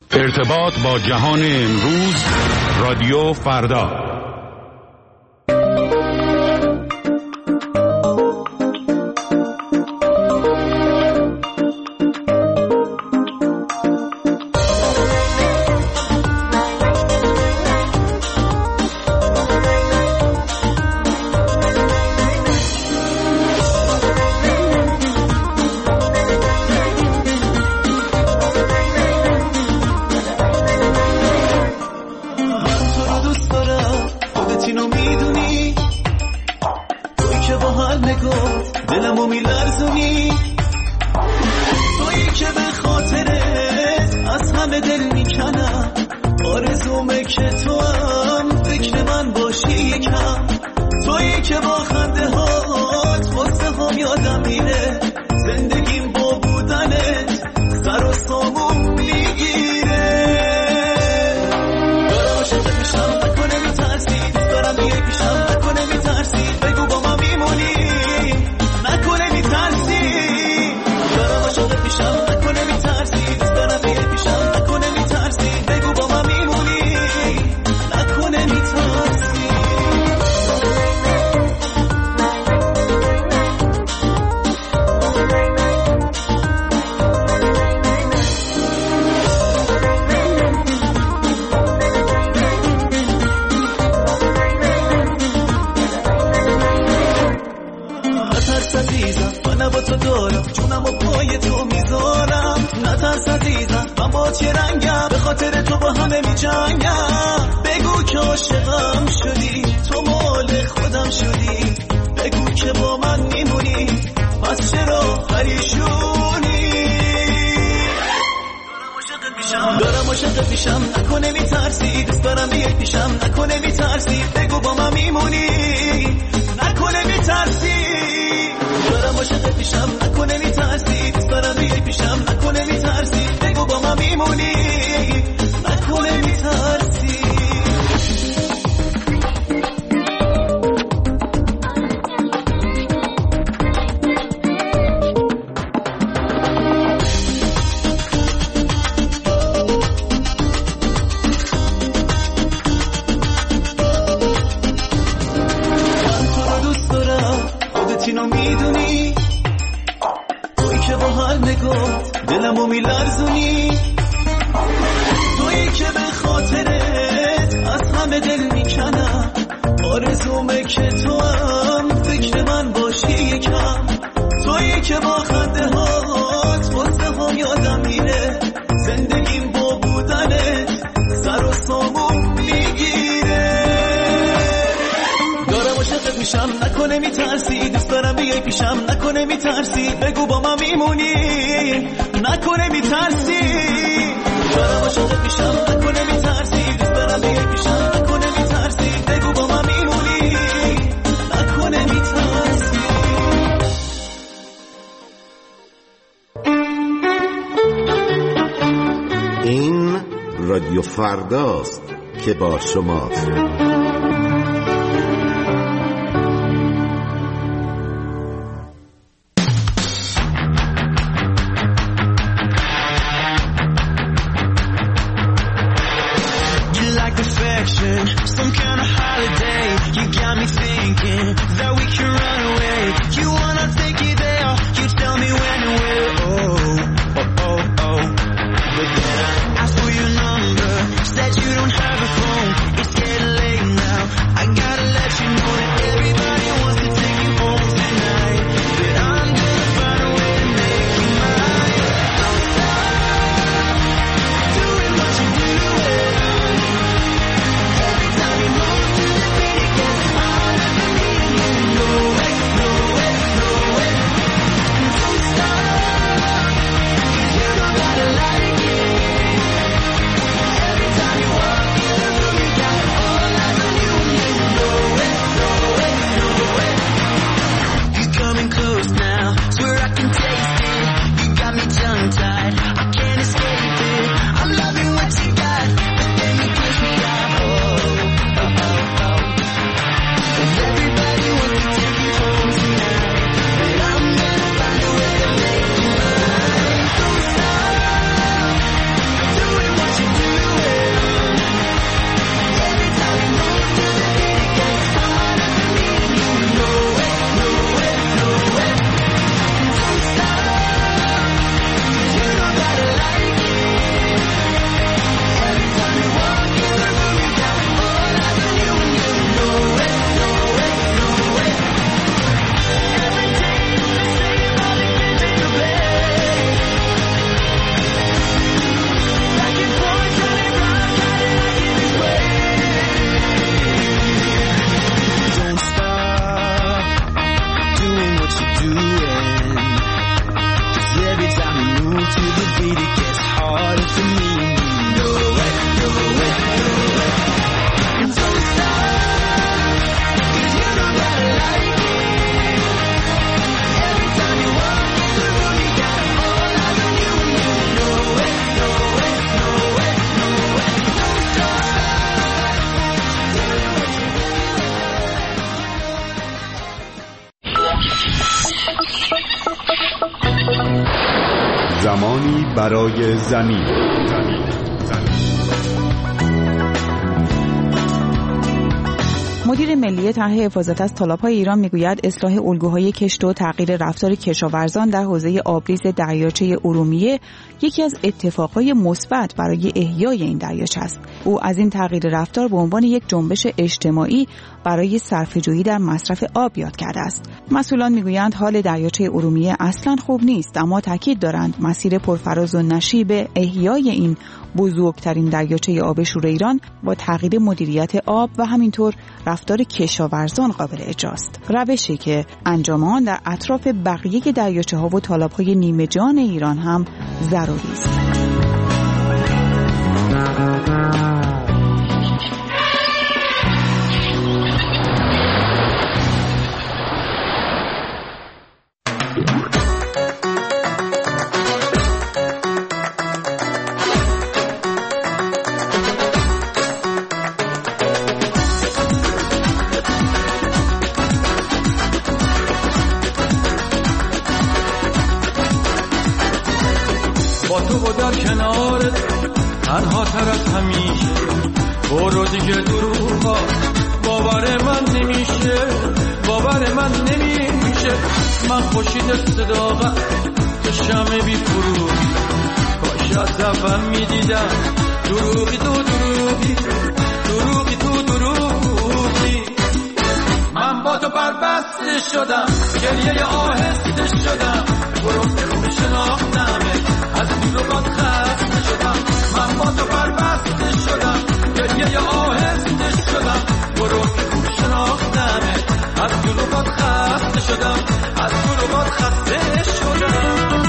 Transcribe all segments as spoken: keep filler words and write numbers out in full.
ارتباط با جهان امروز، رادیو فردا. این رادیو فرداست که با شماست. Some kind of holiday, you got me thinking that we can run away. You wanna take it there, you tell me when and where. Oh, oh, oh, oh. But then I asked for your number, said you don't have a phone. It's getting late now, I gotta let you know that everybody wants to take you home tonight. But I'm gonna find a way to make you mine. Don't stop doing what you're doing. Like برای زمین. زمین. مدیر ملی طرح حفاظت از تالاب‌های ایران میگوید اصلاح الگوهای کشت و تغییر رفتار کشاورزان در حوزه آبریز دریاچه ارومیه یکی از اتفاقهای مثبت برای احیای این دریاچه است. او از این تغییر رفتار به عنوان یک جنبش اجتماعی برای صرفه‌جویی در مصرف آب یاد کرده است. مسئولان میگویند حال دریاچه ارومیه اصلاً خوب نیست، اما تاکید دارند مسیر پرفراز و نشیب احیای این بزرگترین دریاچه آب شور ایران با تغییر مدیریت آب و همینطور رفتار کشاورزان قابل اجراست. روشی که انجام آن در اطراف بقیه دریاچه ها و تالاب های نیمه جان ایران هم ضروری است. تنها تر از همیشه برو دیگه دروغا باور من نمیشه باور من نمیشه من خوشید صداقت تو شمع بی فروغی کاش از اول میدیدم دروغی تو دروغی دروغی تو دروغی من با تو بربسته شدم گریه آهسته شدم برو خوب شناختمه از دروغات خسته شدم من با تو بربسته شدم گریه آهسته شدم برو خوب شناختمه از دروغات خسته شدم از دروغات خسته شدم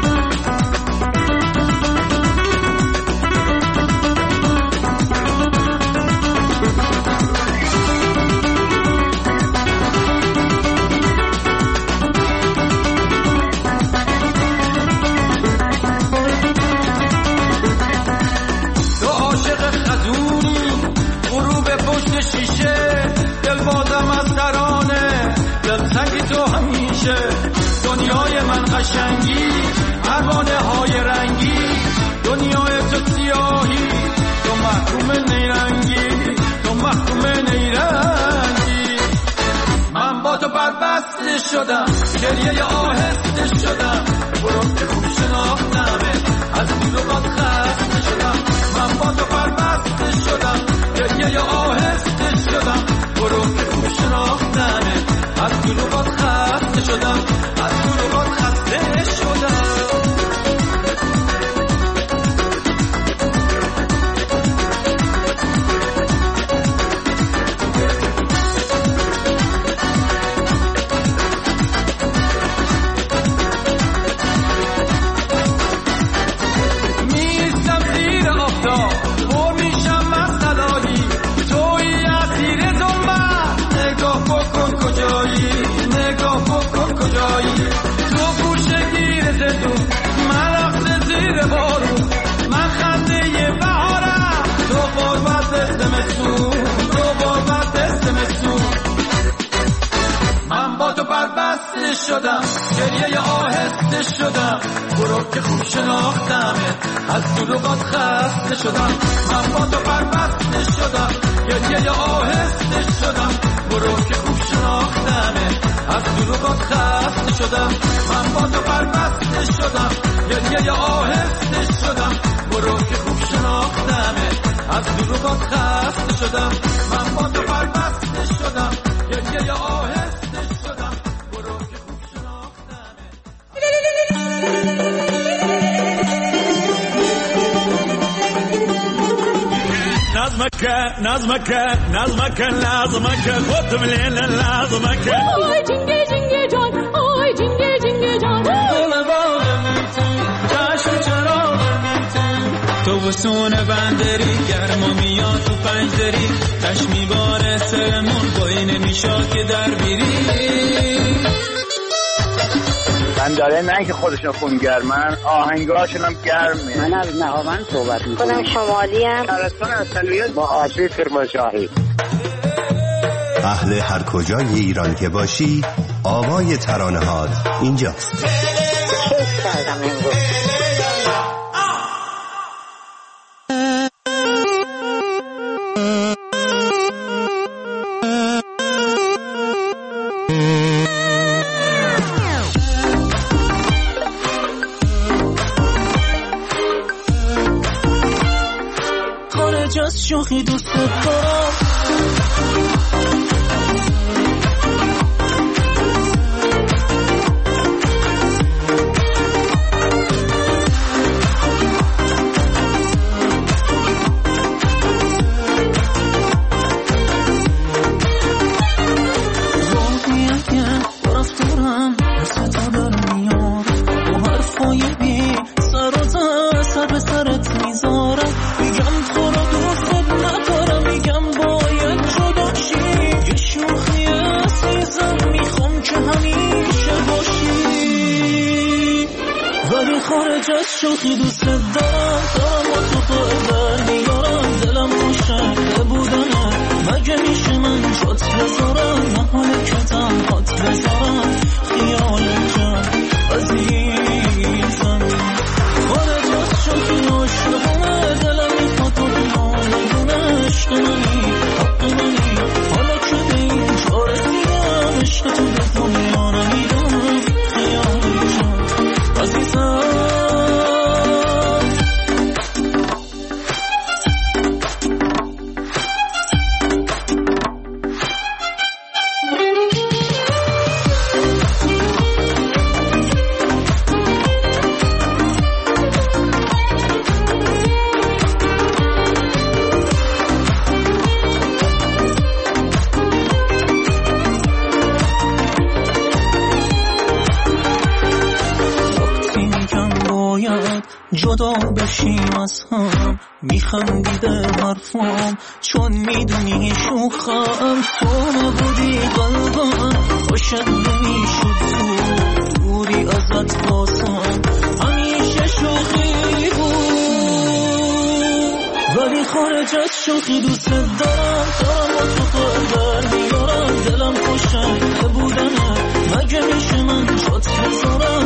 دنیای من قشنگی پروانه های رنگی دنیای تو سیاهی تو محکوم نیرنگی تو محکوم نیرنگی من با تو بربسته شدم گریه آهسته شدم برو که خوب شناختمه از دروغات خسته شدم من با تو بربسته شدم گریه آهسته شدم برو که خوب شناختمه از دروغات خسته شدم از دروغات خسته شدم میستم زیر آفتاب پر میشم از طلایی توی اسیر ظلمت نگاه بکن کجایی نگاه بکن کجایی تو گوشه گیر زدون من رفته زیر بارون من خنده بهارم تو قربت زمستون تو قربت زمستون من با تو بربسته شدم گریه آهسته شدم برو که خوب شناختمه از دروغات خسته شدم من با تو بربسته شدم گریه آهسته شدم برو که خوب شناختمه از دروغات خسته شدم من با تو بربسته شدم گریه آهسته شدم برو که خوب شناختمه از دروغات خسته شدم من با تو بربسته شدم گریه آهسته شدم برو که خوب شناختمه نظمك نظمك نظمك لازمك خذ من الليل لازمك اوی جنگه جنگه جان اوی جنگه جنگه جان چشم چرا تو بسون بندری گرما میاد تو پنجدری تشمی باره سرمون بایی نمیشا که در بیری من داره نه که خودشون خونگرمن آهنگاشون هم گرمه. من از نهاوند صحبت میکنم. خودم شمالی هم شهرستان اصلیت با آسیب کرمانشاهی. اهل هر کجای ایران که باشی آوای ترانه هات اینجاست. کیف کردم امروز خارج از شوخی دوست دارم. خارج از شوخی دوست دارم، دارم با تو قلبر میارم، دلم خوشه بودنه، مگه میشه من جات بذارم، نهانه که تنهات بذارم، خیال جان عزیزم. خارج از شوخی عاشقانه، دلم میخواد تو بیانه، عشق منی حق منی، حالا که به این جا رسیدم، عشق تو به دنیا نمیدم، خیال جان عزیزم. جدا بشیم از هم، میخندیده حرفام چون میدونی شوخم، تو نبودی قلبم خوشت نمیشد، تو دوری ازت باسم همیشه شوخی بود. ولی خارج از شوخی دوست دارم، دارم با تو قلبر میارم، دلم خوشه بودنه، مگه میشه من جات بذارم،